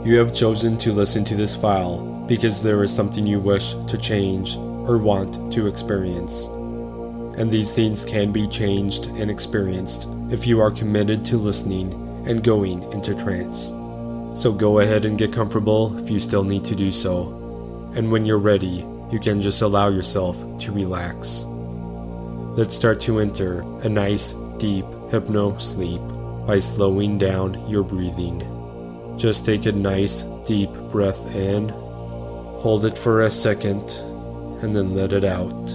You have chosen to listen to this file because there is something you wish to change or want to experience. And these things can be changed and experienced if you are committed to listening and going into trance. So go ahead and get comfortable if you still need to do so. And when you're ready, you can just allow yourself to relax. Let's start to enter a nice, deep hypno sleep by slowing down your breathing. Just take a nice, deep breath in, hold it for a second, and then let it out.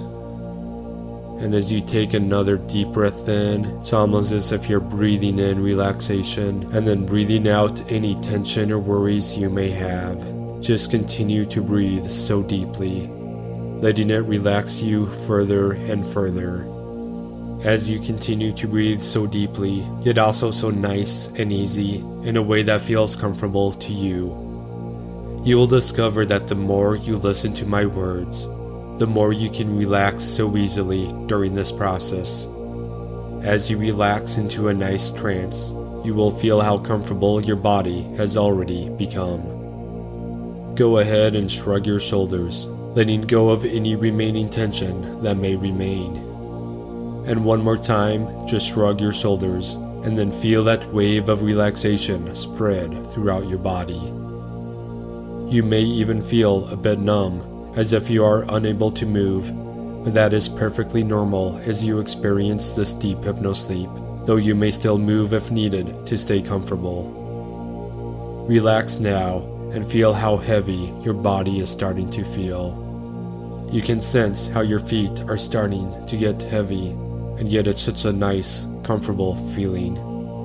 And as you take another deep breath in, it's almost as if you're breathing in relaxation and then breathing out any tension or worries you may have. Just continue to breathe so deeply, letting it relax you further and further. As you continue to breathe so deeply, yet also so nice and easy in a way that feels comfortable to you, you will discover that the more you listen to my words, the more you can relax so easily during this process. As you relax into a nice trance, you will feel how comfortable your body has already become. Go ahead and shrug your shoulders, letting go of any remaining tension that may remain. And one more time, just shrug your shoulders and then feel that wave of relaxation spread throughout your body. You may even feel a bit numb, as if you are unable to move, but that is perfectly normal as you experience this deep hypnosleep, though you may still move if needed to stay comfortable. Relax now and feel how heavy your body is starting to feel. You can sense how your feet are starting to get heavy, and yet it's such a nice, comfortable feeling.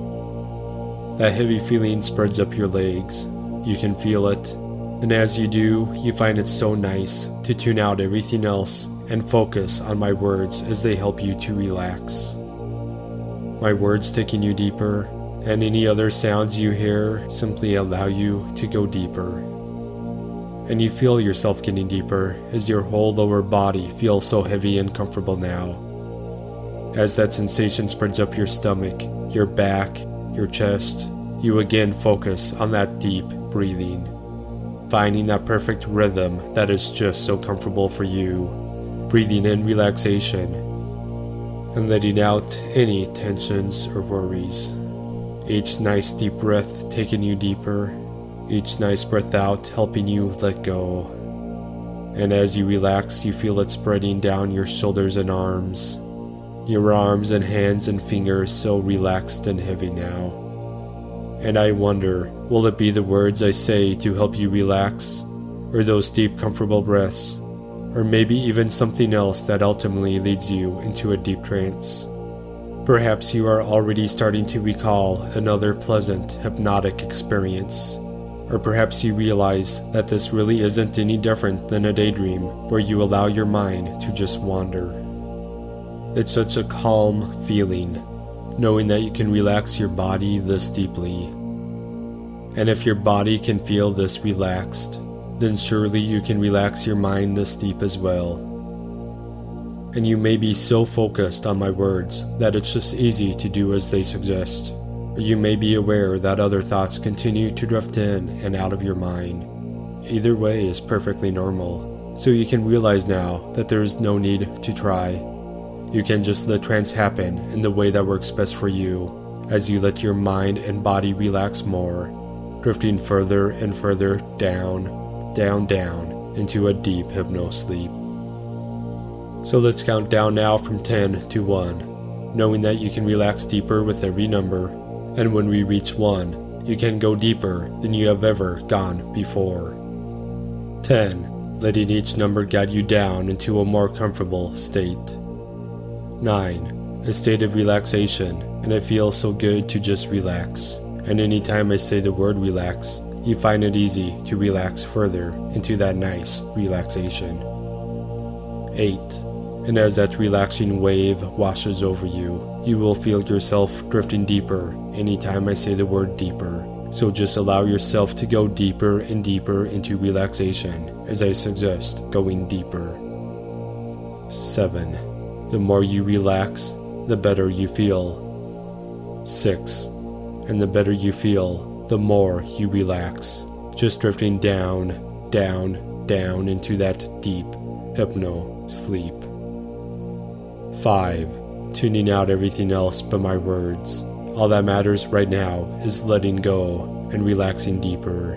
That heavy feeling spreads up your legs. You can feel it, and as you do, you find it so nice to tune out everything else and focus on my words as they help you to relax. My words taking you deeper, and any other sounds you hear simply allow you to go deeper. And you feel yourself getting deeper as your whole lower body feels so heavy and comfortable now. As that sensation spreads up your stomach, your back, your chest, you again focus on that deep breathing, finding that perfect rhythm that is just so comfortable for you, breathing in relaxation and letting out any tensions or worries. Each nice deep breath taking you deeper, each nice breath out helping you let go. And as you relax, you feel it spreading down your shoulders and arms. Your arms and hands and fingers so relaxed and heavy now. And I wonder, will it be the words I say to help you relax? Or those deep comfortable breaths? Or maybe even something else that ultimately leads you into a deep trance? Perhaps you are already starting to recall another pleasant, hypnotic experience. Or perhaps you realize that this really isn't any different than a daydream where you allow your mind to just wander. It's such a calm feeling, knowing that you can relax your body this deeply. And if your body can feel this relaxed, then surely you can relax your mind this deep as well. And you may be so focused on my words that it's just easy to do as they suggest. Or you may be aware that other thoughts continue to drift in and out of your mind. Either way is perfectly normal, so you can realize now that there is no need to try. You can just let trance happen in the way that works best for you, as you let your mind and body relax more, drifting further and further down, down, down, into a deep hypnosleep. So let's count down now from 10 to 1, knowing that you can relax deeper with every number, and when we reach 1, you can go deeper than you have ever gone before. 10, letting each number guide you down into a more comfortable state. 9, a state of relaxation, and it feels so good to just relax. And anytime I say the word relax, you find it easy to relax further into that nice relaxation. 8, and as that relaxing wave washes over you, you will feel yourself drifting deeper anytime I say the word deeper. So just allow yourself to go deeper and deeper into relaxation as I suggest going deeper. 7. The more you relax, the better you feel. 6. And the better you feel, the more you relax. just drifting down, down, down into that deep hypno-sleep. 5. Tuning out everything else but my words. All that matters right now is letting go and relaxing deeper.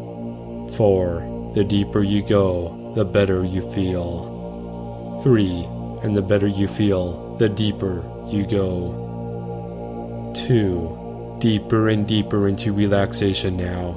4. The deeper you go, the better you feel. 3. And the better you feel, the deeper you go. 2. Deeper and deeper into relaxation now.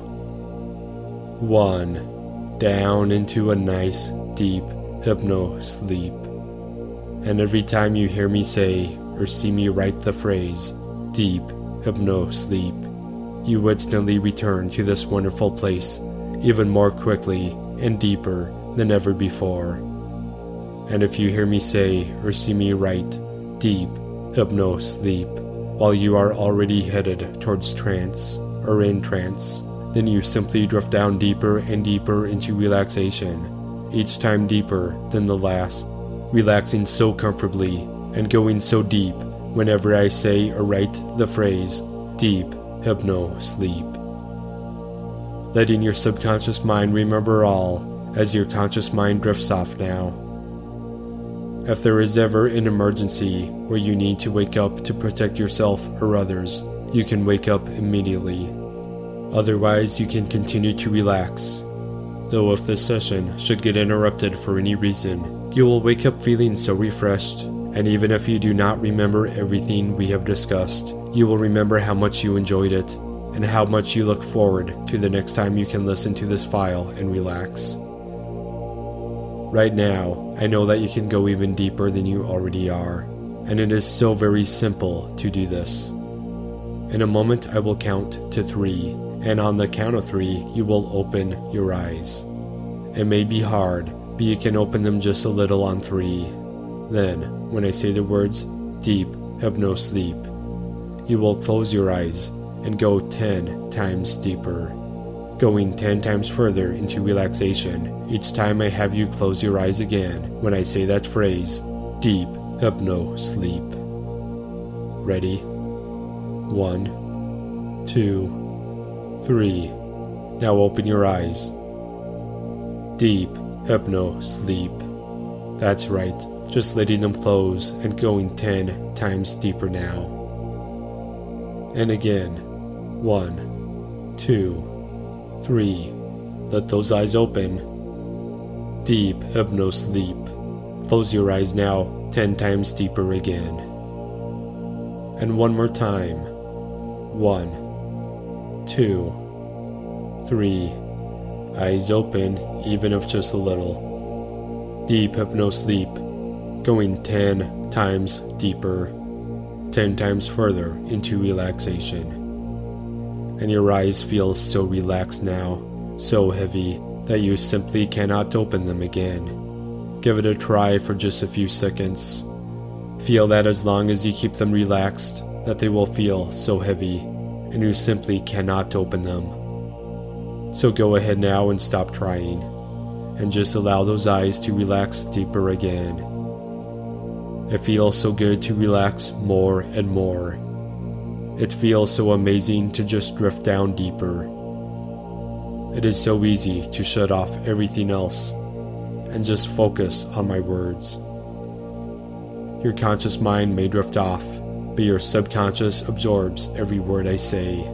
1. Down into a nice, deep hypno-sleep. And every time you hear me say or see me write the phrase, deep hypno-sleep, you instantly return to this wonderful place even more quickly and deeper than ever before. And if you hear me say or see me write deep hypno-sleep while you are already headed towards trance or in trance, then you simply drift down deeper and deeper into relaxation, each time deeper than the last, relaxing so comfortably and going so deep whenever I say or write the phrase deep hypno-sleep. Letting your subconscious mind remember all as your conscious mind drifts off now. If there is ever an emergency where you need to wake up to protect yourself or others, you can wake up immediately. Otherwise, you can continue to relax. Though if this session should get interrupted for any reason, you will wake up feeling so refreshed, and even if you do not remember everything we have discussed, you will remember how much you enjoyed it and how much you look forward to the next time you can listen to this file and relax. Right now, I know that you can go even deeper than you already are, and it is so very simple to do this. In a moment, I will count to 3, and on the count of 3, you will open your eyes. It may be hard, but you can open them just a little on 3. Then, when I say the words deep hypno-sleep, you will close your eyes and go 10 times deeper, going 10 times further into relaxation each time I have you close your eyes again when I say that phrase, deep hypno-sleep. Ready? 1, 2, 3. Now open your eyes. Deep hypno-sleep. That's right, just letting them close and going 10 times deeper now. And again, 1, 2, 3. Let those eyes open. Deep hypno-sleep. Close your eyes now 10 times deeper again. And one more time. 1, 2, 3. Eyes open, even if just a little. Deep hypno-sleep. Going 10 times deeper. 10 times further into relaxation. And your eyes feel so relaxed now, so heavy, that you simply cannot open them again. Give it a try for just a few seconds. Feel that as long as you keep them relaxed, that they will feel so heavy, and you simply cannot open them. So go ahead now and stop trying, and just allow those eyes to relax deeper again. It feels so good to relax more and more. It feels so amazing to just drift down deeper. It is so easy to shut off everything else and just focus on my words. Your conscious mind may drift off, but your subconscious absorbs every word I say.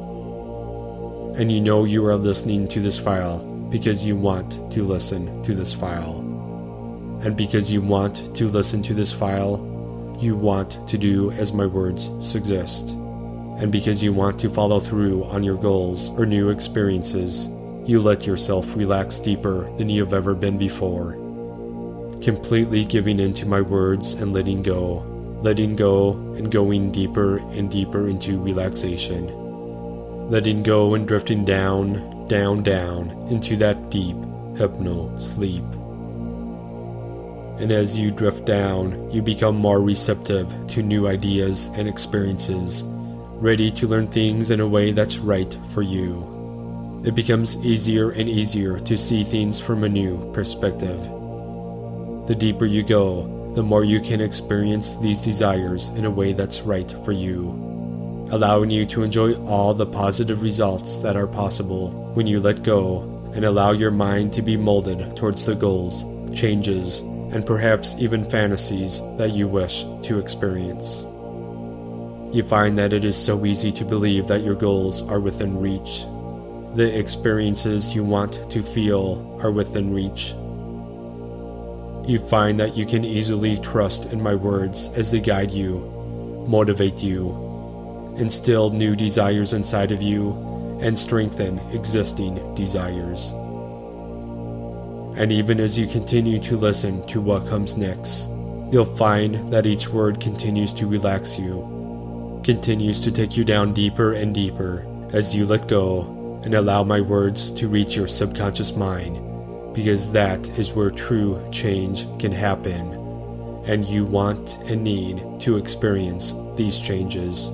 And you know you are listening to this file because you want to listen to this file. And because you want to listen to this file, you want to do as my words suggest. And because you want to follow through on your goals or new experiences, you let yourself relax deeper than you have ever been before. Completely giving in to my words and letting go and going deeper and deeper into relaxation. Letting go and drifting down, down, down into that deep hypno-sleep. And as you drift down, you become more receptive to new ideas and experiences, ready to learn things in a way that's right for you. It becomes easier and easier to see things from a new perspective. The deeper you go, the more you can experience these desires in a way that's right for you. allowing you to enjoy all the positive results that are possible when you let go and allow your mind to be molded towards the goals, changes, and perhaps even fantasies that you wish to experience. You find that it is so easy to believe that your goals are within reach. The experiences you want to feel are within reach. You find that you can easily trust in my words as they guide you, motivate you, instill new desires inside of you, and strengthen existing desires. And even as you continue to listen to what comes next, you'll find that each word continues to relax you, continues to take you down deeper and deeper as you let go and allow my words to reach your subconscious mind, because that is where true change can happen, and you want and need to experience these changes.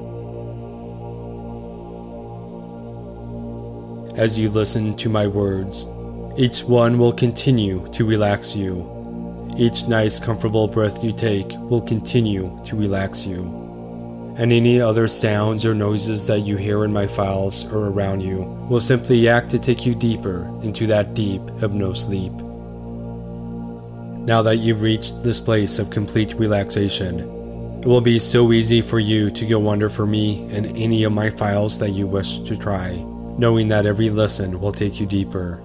As you listen to my words, each one will continue to relax you. Each nice, comfortable breath you take will continue to relax you. And any other sounds or noises that you hear in my files or around you will simply act to take you deeper into that deep hypno-sleep. Now that you've reached this place of complete relaxation, it will be so easy for you to go under for me and any of my files that you wish to try, knowing that every listen will take you deeper.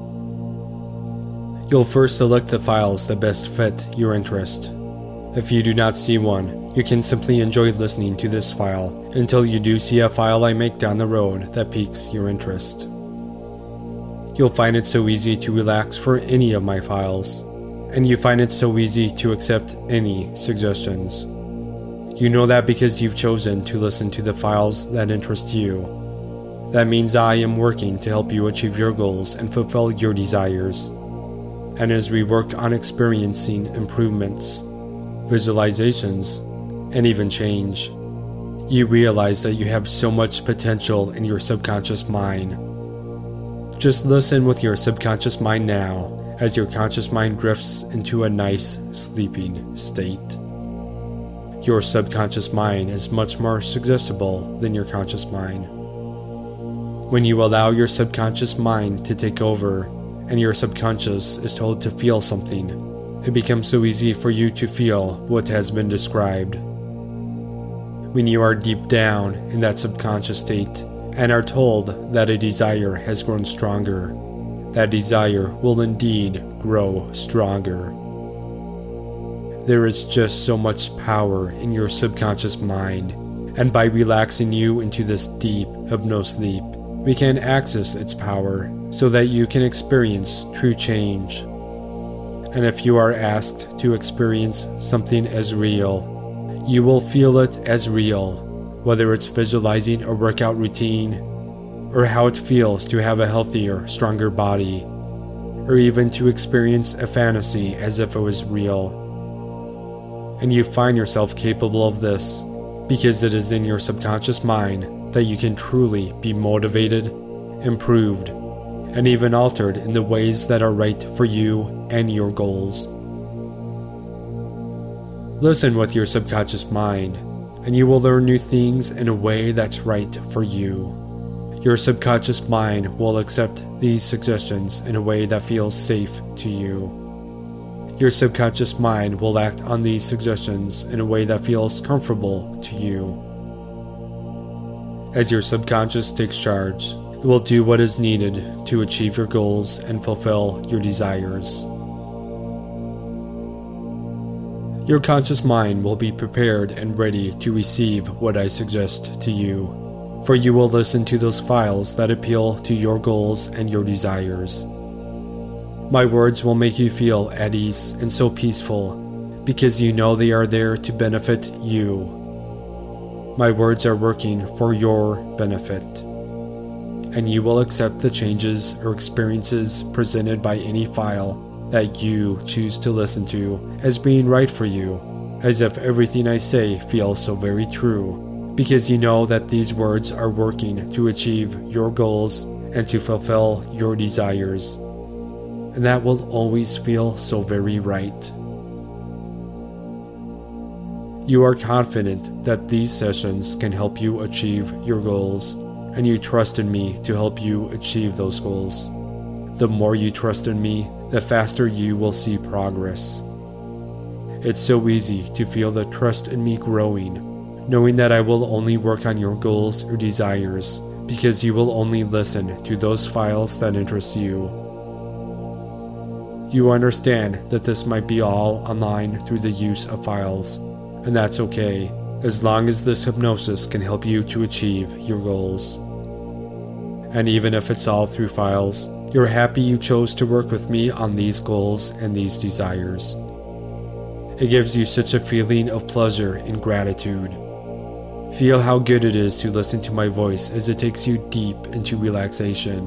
You'll first select the files that best fit your interest. If you do not see one, you can simply enjoy listening to this file until you do see a file I make down the road that piques your interest. You'll find it so easy to relax for any of my files, and you find it so easy to accept any suggestions. You know that because you've chosen to listen to the files that interest you. That means I am working to help you achieve your goals and fulfill your desires. And as we work on experiencing improvements, visualizations, and even change, you realize that you have so much potential in your subconscious mind. Just listen with your subconscious mind now as your conscious mind drifts into a nice sleeping state. Your subconscious mind is much more suggestible than your conscious mind. When you allow your subconscious mind to take over and your subconscious is told to feel something, it becomes so easy for you to feel what has been described. When you are deep down in that subconscious state and are told that a desire has grown stronger, that desire will indeed grow stronger. There is just so much power in your subconscious mind, and by relaxing you into this deep hypno-sleep, we can access its power so that you can experience true change. And if you are asked to experience something as real, you will feel it as real, whether it's visualizing a workout routine, or how it feels to have a healthier, stronger body, or even to experience a fantasy as if it was real. And you find yourself capable of this because it is in your subconscious mind that you can truly be motivated, improved, and even altered in the ways that are right for you and your goals. Listen with your subconscious mind, and you will learn new things in a way that's right for you. Your subconscious mind will accept these suggestions in a way that feels safe to you. Your subconscious mind will act on these suggestions in a way that feels comfortable to you. As your subconscious takes charge, it will do what is needed to achieve your goals and fulfill your desires. Your conscious mind will be prepared and ready to receive what I suggest to you, for you will listen to those files that appeal to your goals and your desires. My words will make you feel at ease and so peaceful because you know they are there to benefit you. My words are working for your benefit, and you will accept the changes or experiences presented by any file that you choose to listen to as being right for you, as if everything I say feels so very true, because you know that these words are working to achieve your goals and to fulfill your desires. And that will always feel so very right. You are confident that these sessions can help you achieve your goals, and you trust in me to help you achieve those goals. The more you trust in me, the faster you will see progress. It's so easy to feel the trust in me growing, knowing that I will only work on your goals or desires because you will only listen to those files that interest you. You understand that this might be all online through the use of files, and that's okay, as long as this hypnosis can help you to achieve your goals. And even if it's all through files, you're happy you chose to work with me on these goals and these desires. It gives you such a feeling of pleasure and gratitude. Feel how good it is to listen to my voice as it takes you deep into relaxation.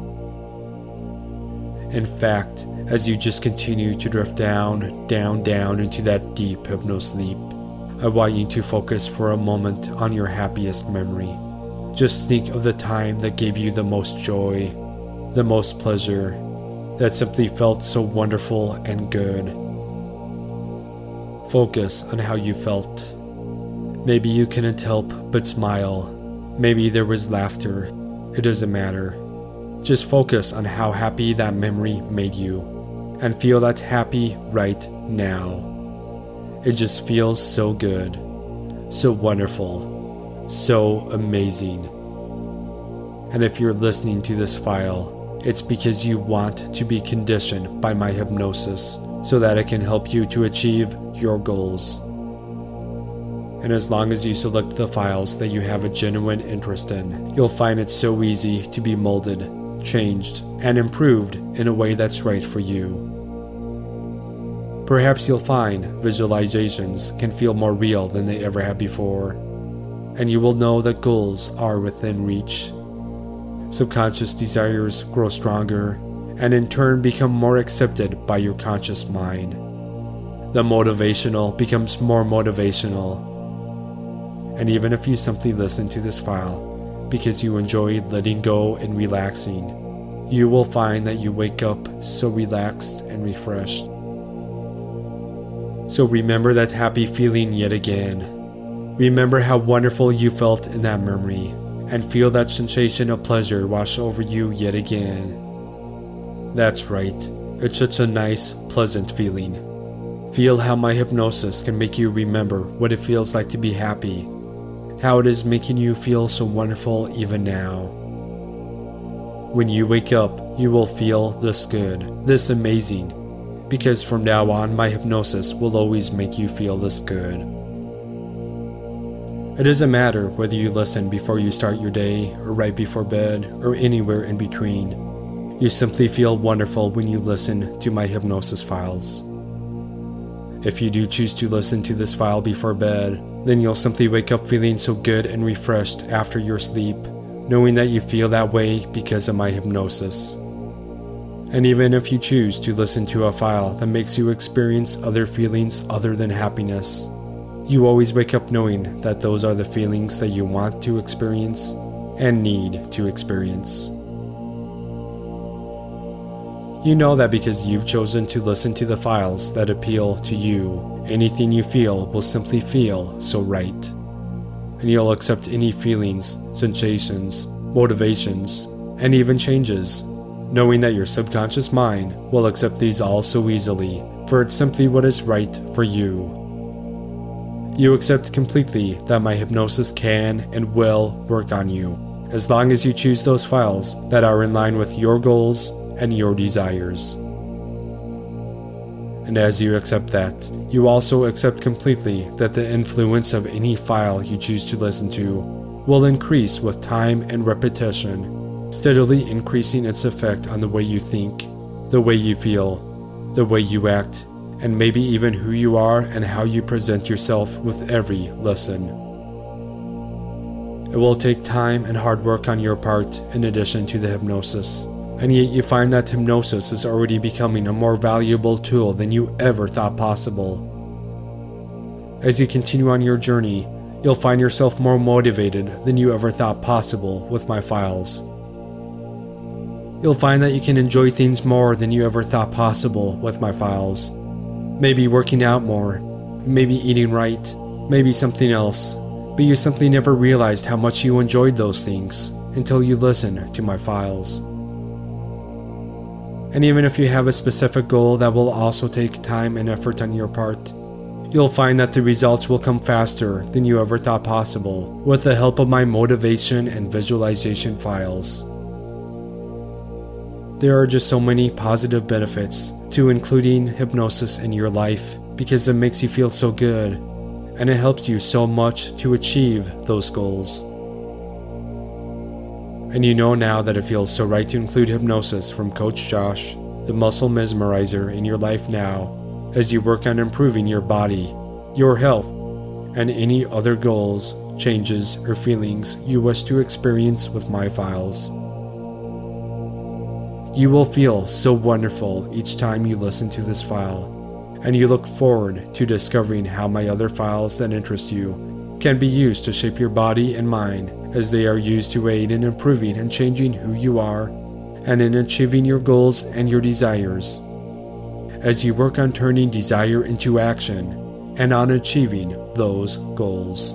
In fact, as you just continue to drift down into that deep hypnosleep, I want you to focus for a moment on your happiest memory. Just think of the time that gave you the most joy, the most pleasure, that simply felt so wonderful and good. Focus on how you felt. Maybe you couldn't help but smile. Maybe there was laughter. It doesn't matter. Just focus on how happy that memory made you, and feel that happy right now. It just feels so good, so wonderful, so amazing. And if you're listening to this file, it's because you want to be conditioned by my hypnosis so that it can help you to achieve your goals. And as long as you select the files that you have a genuine interest in, you'll find it so easy to be molded, changed, and improved in a way that's right for you. Perhaps you'll find visualizations can feel more real than they ever have before, and you will know that goals are within reach. Subconscious desires grow stronger, and in turn become more accepted by your conscious mind. The motivational becomes more motivational. And even if you simply listen to this file because you enjoy letting go and relaxing, you will find that you wake up so relaxed and refreshed. So remember that happy feeling yet again. Remember how wonderful you felt in that memory, and feel that sensation of pleasure wash over you yet again. That's right, it's such a nice, pleasant feeling. Feel how my hypnosis can make you remember what it feels like to be happy, how it is making you feel so wonderful even now. When you wake up, you will feel this good, this amazing, because from now on my hypnosis will always make you feel this good. It doesn't matter whether you listen before you start your day, or right before bed, or anywhere in between. You simply feel wonderful when you listen to my hypnosis files. If you do choose to listen to this file before bed, then you'll simply wake up feeling so good and refreshed after your sleep, knowing that you feel that way because of my hypnosis. And even if you choose to listen to a file that makes you experience other feelings other than happiness, you always wake up knowing that those are the feelings that you want to experience and need to experience. You know that because you've chosen to listen to the files that appeal to you, anything you feel will simply feel so right. And you'll accept any feelings, sensations, motivations, and even changes, knowing that your subconscious mind will accept these all so easily, for it's simply what is right for you. You accept completely that my hypnosis can and will work on you, as long as you choose those files that are in line with your goals and your desires. And as you accept that, you also accept completely that the influence of any file you choose to listen to will increase with time and repetition, steadily increasing its effect on the way you think, the way you feel, the way you act, and maybe even who you are and how you present yourself with every listen. It will take time and hard work on your part in addition to the hypnosis, and yet you find that hypnosis is already becoming a more valuable tool than you ever thought possible. As you continue on your journey, you'll find yourself more motivated than you ever thought possible with my files. You'll find that you can enjoy things more than you ever thought possible with my files. Maybe working out more, maybe eating right, maybe something else, but you simply never realized how much you enjoyed those things until you listen to my files. And even if you have a specific goal that will also take time and effort on your part, you'll find that the results will come faster than you ever thought possible with the help of my motivation and visualization files. There are just so many positive benefits to including hypnosis in your life because it makes you feel so good, and it helps you so much to achieve those goals. And you know now that it feels so right to include hypnosis from Coach Josh, the muscle mesmerizer, in your life now as you work on improving your body, your health, and any other goals, changes, or feelings you wish to experience with my files. You will feel so wonderful each time you listen to this file, and you look forward to discovering how my other files that interest you can be used to shape your body and mind, as they are used to aid in improving and changing who you are and in achieving your goals and your desires. As you work on turning desire into action and on achieving those goals.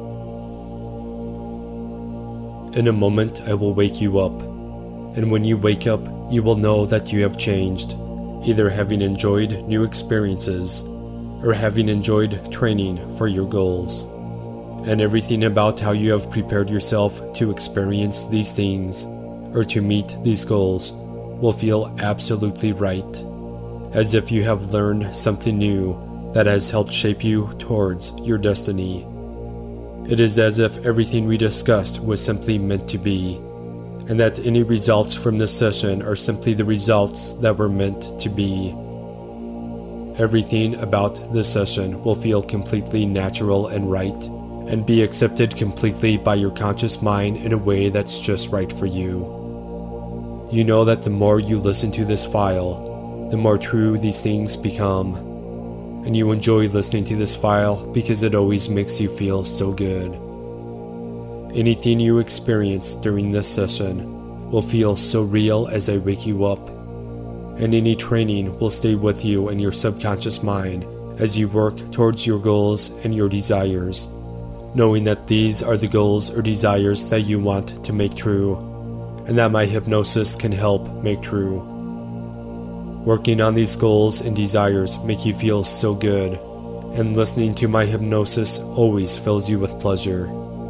In a moment, I will wake you up, and when you wake up, you will know that you have changed, either having enjoyed new experiences or having enjoyed training for your goals. And everything about how you have prepared yourself to experience these things or to meet these goals will feel absolutely right, as if you have learned something new that has helped shape you towards your destiny. It is as if everything we discussed was simply meant to be, and that any results from this session are simply the results that were meant to be. Everything about this session will feel completely natural and right, and be accepted completely by your conscious mind in a way that's just right for you. You know that the more you listen to this file, the more true these things become, and you enjoy listening to this file because it always makes you feel so good. Anything you experience during this session will feel so real as I wake you up, and any training will stay with you in your subconscious mind as you work towards your goals and your desires, knowing that these are the goals or desires that you want to make true, and that my hypnosis can help make true. Working on these goals and desires make you feel so good, and listening to my hypnosis always fills you with pleasure.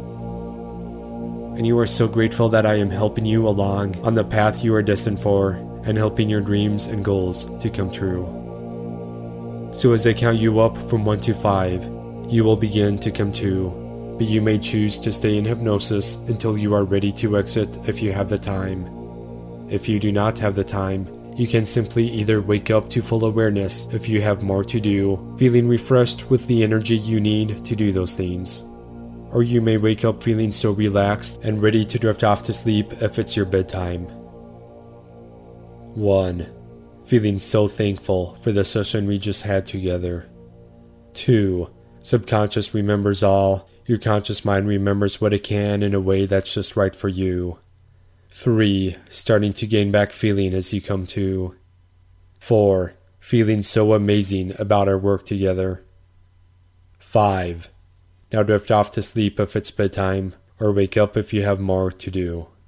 And you are so grateful that I am helping you along on the path you are destined for, and helping your dreams and goals to come true. So as I count you up from 1 to 5, you will begin to come to, but you may choose to stay in hypnosis until you are ready to exit if you have the time. If you do not have the time, you can simply either wake up to full awareness if you have more to do, feeling refreshed with the energy you need to do those things. Or you may wake up feeling so relaxed and ready to drift off to sleep if it's your bedtime. 1. Feeling so thankful for the session we just had together. 2. Subconscious remembers all. Your conscious mind remembers what it can in a way that's just right for you. 3. Starting to gain back feeling as you come to. 4. Feeling so amazing about our work together. 5. Now drift off to sleep if it's bedtime, or wake up if you have more to do.